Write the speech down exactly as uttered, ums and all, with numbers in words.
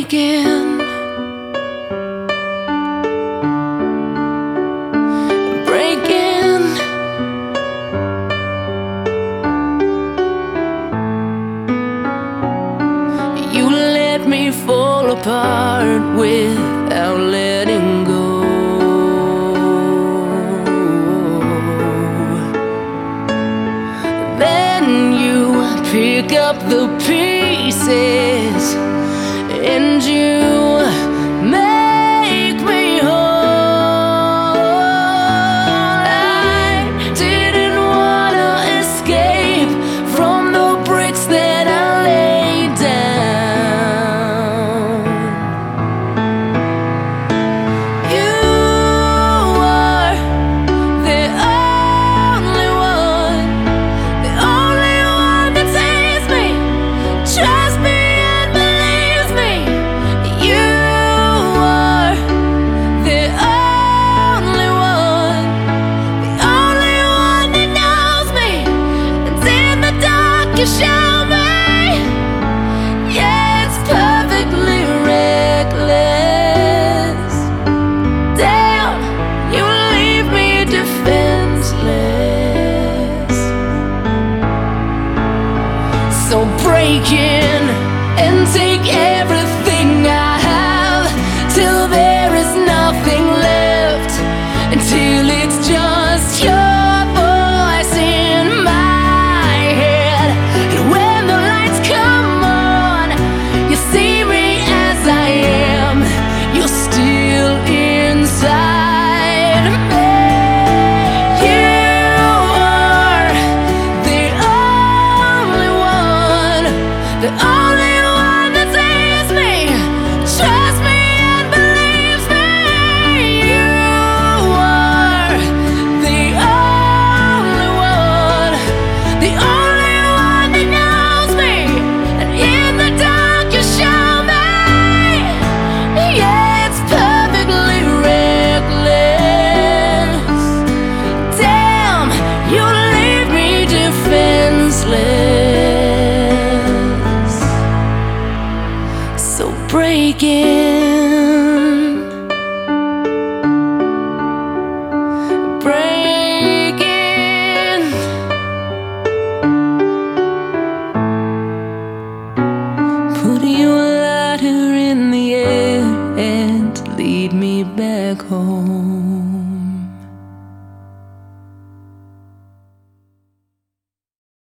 breaking, breaking. You let me fall apart without letting go. Then you pick up the pieces and you make me whole. I didn't wanna escape from the bricks that I laid down. You are the only one, the only one that saves me, trusts me and believes me. You are the only one, the only one that knows me, and in the dark you show me. Yeah, it's perfectly reckless. Damn, you leave me defenseless. So break in and take everything I have, till there is nothing left, until it's just your voice in my head. And when the lights come on, you see me as I am, you're still inside me. You are the only one, the only one that saves me, trusts me and believes me. You are the only one, the only one that knows me, and in the dark you show me. Yeah, it's perfectly reckless. Damn, you leave me defenseless. So break in, break in. Put your lighter in the air and lead me back home.